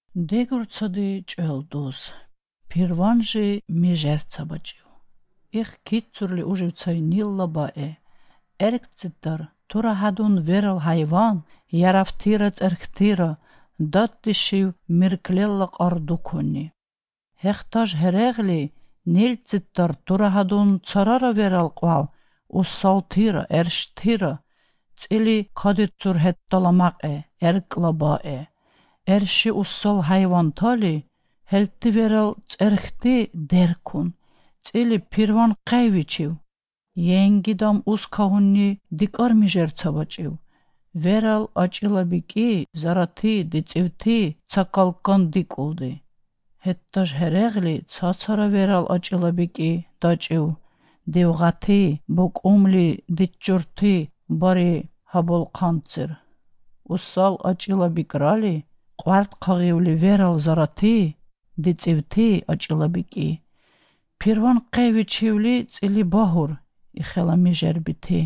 Дегурцади чӀелдус. Пирванжи межерцабачив. Их китцурли уживцай нилла баэ. Эркцитар тура хадун верал хайван, ярафтира церктира, даттишив мирклелла қардукунни. Хехтаж херегли нильцитар тура хадун царара верал қвал, уссалтира, эрштира, цили кадицур хеттала мақэ, эркла баэ. Эрши уссал хайван тали, хелти верал церкти деркун, цили пирван қайвичив. Енгидам ускахунни дикар мижерцабачив. Верал ачилабики, зарати, дицивти, цакалкан дикулди. Хеттаж херегли цацара верал ачилабики, дачив. Девгати, букумли, диччурти, бари хабол қанцир. Уссал ачилабикрали, қварт қағивли верал зарати, дицивти ачилабики. Пирван қайвичивли цили бахур, ихела мижербити.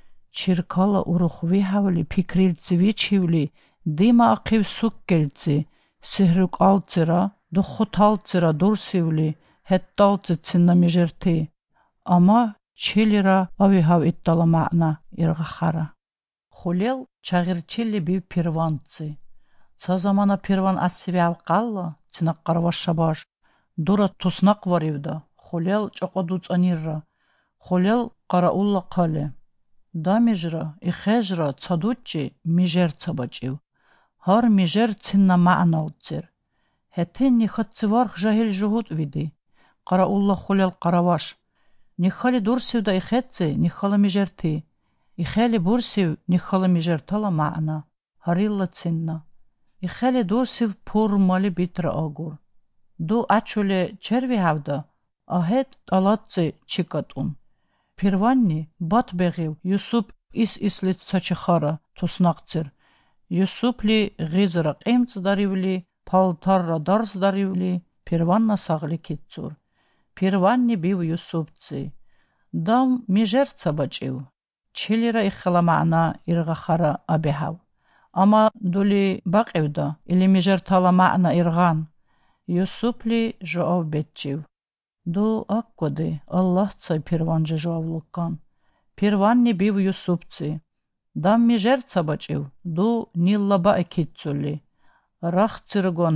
Чиркала урухвихавли пикрилци вичивли, дима ақив суккелци, сихрукалцира, духуталцира дурсивли, хетталци цинна мижерти. Ама чилира авихав иттала маъна иргахара. Хулел чагирчили бив пирванци. Ца замана пирван ассивяв қалла, цинаққар вашабаш. Дура туснақ варивда, хулел чоқодуцанирра. Хулел қараулла қали. Дамижра, ихежра, цадучи мижерцабачив. Хар мижер цинна маъналцир. Хетин нихатциварх жахил жугут види. Қараулла хулел қараваш. Нихали дурсивда ихетци, нихала мижерти. Ихели бурсив, нихала мижертала маъна. Харилла цинна. Ихели дурсив пур мали битра агур. Ду ачуле черви хавда, ахет талатци чикатун. Пирванни бат бегив Юсуп ис-ислит цачахара туснақцир. Юсупли ғизра қимц даривли, палтарра дарс даривли, пирванна сағли китцур. Пирванни бив Юсупци. Дам мижерца бачив. Чилира ихла маъна иргахара абихав. Ама дули бақивда, или мижертала маъна ирган. Юсупли жуав бетчив. Ду аккоди, Аллах цай пирванжи жуавлуккан. Пирванни бив Юсупци. Дам мижерца бачив, ду нилла баи китцули. Рахциргон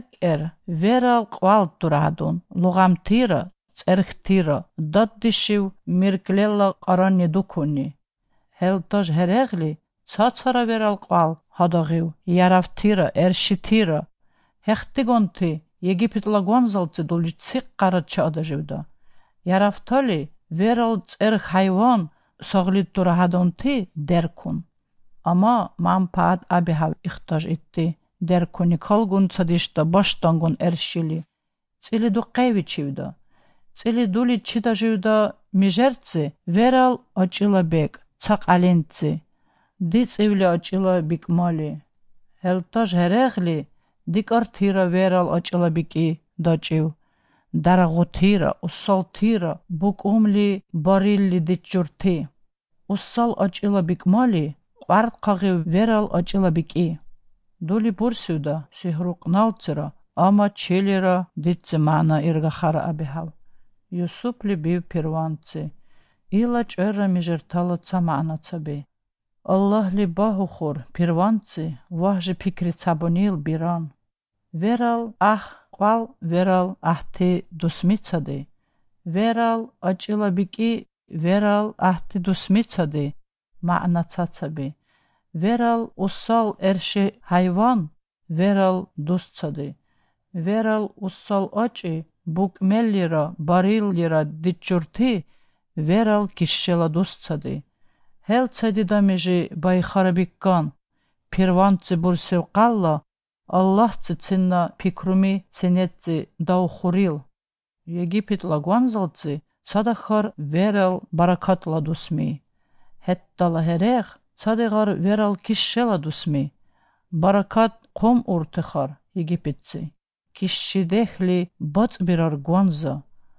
верал қвал турадун, лугамтира, церхтира, даддишив мирклелла қаранни дукунни. Хелтаж херегли, цацара верал қвал, хадагив, ярафтира, эршитира. Хехтигонти, Египетла гонзалци дули цик қарача адаживда. Ярафтали верал церх хайван сағлид турахадонти деркун. Ама манпаат абихав ихтаж итти. Деркуни калгун цадишта баштангун эршили. Цили ду қайвичивда. Цили дули чидаживда мижерци верал ачила бек, цақ алинци. Дицивли ачила бикмали. Хелтаж херегли дикартира верал ачилабики дачив. Дарагутира, уссалтира, букумли барилли диччурти. Уссал ачилабикмали, қварт қағив верал ачилабики. Дули бурсивда, сихруқ налцира, ама челира дитци маъна иргахара абихав. Юсупли бив пирванци. Ила чӀерра мижертала ца маъна цаби. Аллах ли багу хур, пирванци, вахжи пикри цабунил биран. Верал ах қвал верал ахти дусмицади. Верал ачилабики верал ахти дусмицади. Маъна цацаби. Верал уссал эрши хайван, верал дусцади. Верал уссал ачи, букмеллира, бариллира диччурти, верал кишшела дусцади. Хел цади дамижи байхарабиккан, пирванци бурсив қалла, Аллахци цинна пикруми цинетци даухурил. Египет лагуанзалци цадахар верал баракатла дусми. Хеттала херех цадегар верал кишшела дусми. Баракат қом уртехар египетци. Кишшидехли бацбирар гуанза.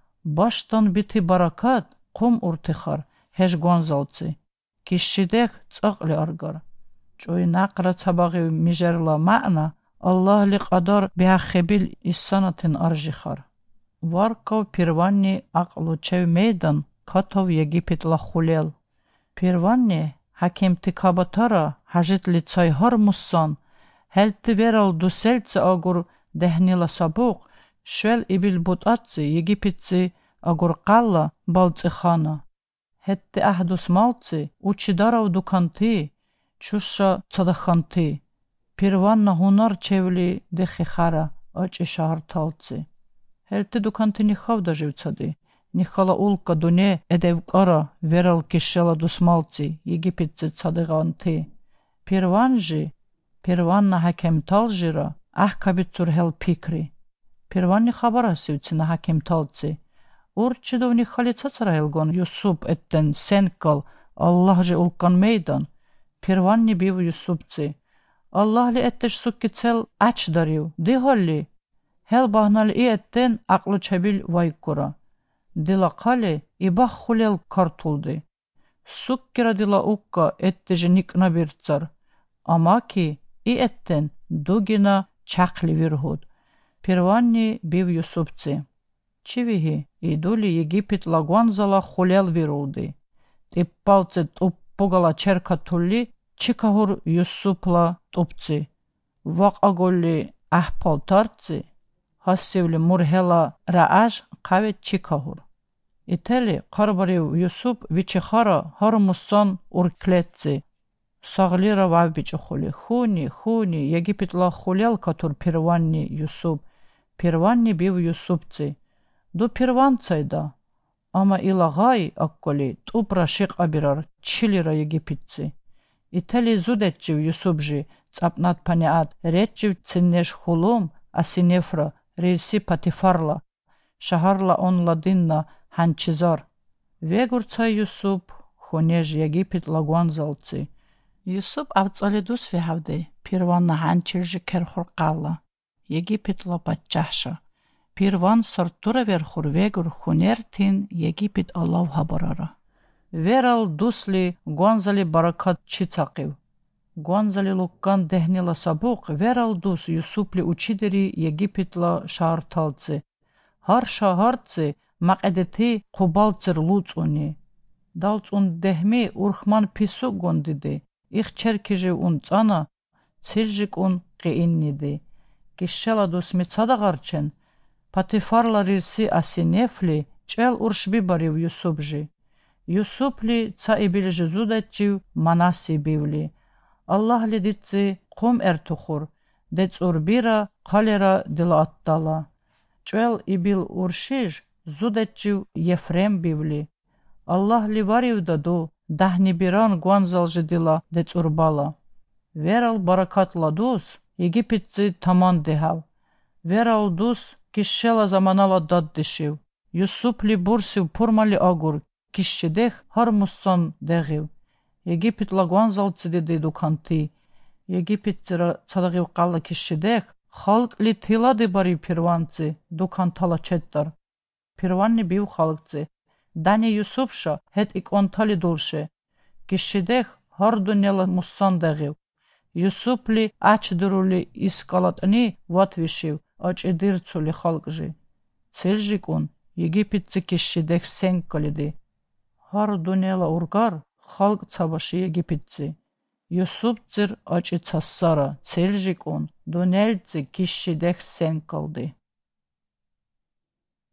Баштан бити баракат қом уртехар хеш гуанзалци. Кишшидех цақли аргар. Чуй нақра цабағи мижерла маъна Аллах ли qaдар биаххебил иссанатин аржихар. Варкав пирванни ақлучев мейдан катов Египет лахулел. Пирванни хакимти кабатара хажит лицай хар муссан. Хелти верал дусельце агур дехнила сабук. Швел ибил бутатцы Египетцы агур қалла балцы хана. Хетти ахдус малцы учидарав дуканти. Чуша цадаханти. Пирванна хунар чевли дехи хара ачи шахарталцы. Хелти дуканти нихав даживцади. Нихала улка дуне эдевкара верал кишела дусмалцы Египетцы цадыганти. Пирванжи, пирванна хакемталжира ахкабицур хел пикри. Пирванни хабарасивцы на хакемталцы. Урчидовни хали цацарайлгон Юсуп эттен сенкал Аллах же улкан мейдан. Пирванни бив Юсупцы. Аллах ли эттеш сукки цел ач дарив. Дихолли. Хел бахнали и эттен ақлу чабил вайкура. Дила қали ибах хулел картулды. Суккира дила укка эттежи никна бирцар. Амаки и эттен дугина чақли вирхуд. Пирванни бив Юсупцы. Чивихи идули Египет лагуанзала хулел вирулды. Типпалцы туппугала черка тулли чикахур Юсупла тупцы. Вақ аголли ахпал тарцы. Хасивли мурхела рааж қавет чикахур. Итали қарбарив Юсуп вичихара хармуссан урклетцы. Сағлира вавбича хули. Хуни, Египетла хулел катур пирванни Юсуп. Пирванни бив Юсупцы. Ду пирванцайда. Ама илагай акколи тупра шиқ абирар чилира Египетцы. Итали зудетчив Юсупжи цапнат паниат ретчив циннеш хулум асинефра рейси патифарла. Шахарла он ладинна ханчизар. Вегурцай Юсуп хунеж Египет лагуанзалцы. Юсуп авцалидус вихавды. Пирванна ханчиржи керхур қалла. Египет ла патчахша. Пирван сартура верхур вегур хунертин Египет Аллах хабарара. Верал дусли гонзали баракат чицақив. Гонзали луккан дехнила сабук верал дус Юсупли учидери Египетла шаарталцы. Хар шахарцы мақедети қубалцыр луцуни. Далцун дехми урхман пису гондиди. Их черкежи ун цана циржик ун қиинниди. Кишшела дус мицадағарчен. Патифарла рирси асинефли чел уршби барив Юсупжи. Юсупли ца ибилжи зудетчив манаси бивли. Аллах ли дитци қум эртухур. Дец урбира қалера дила аттала. Чел ибил уршиж зудетчив Ефрем бивли. Аллах ли варив даду дахни биран гуанзалжи дила дец урбала. Верал баракат ладус Египетци таман дехав. Верал дус кишшела заманала даддишив. Юсупли бурсив пурмали агур. Кишшедех хармуссан дегив. Египет лагуанзалцы деди дуканти. Египетцира цадагив қалла кишшедех. Халк ли тилади бари пирванцы дукантала четтар. Пирванни бив халкцы. Дани Юсупша хет иконтали дулше. Кишшедех хар дуняла муссан дегив. Юсупли ачдырули искалатни ватвишив. Ачидирцули халкжи. Циржикун Египетцы кишшедех сенкалиди. Хар дуняла ургар халк цабаши Египетцы. Юсупцир ачи цассара циржикун дунельцы кишшедех сенкалди.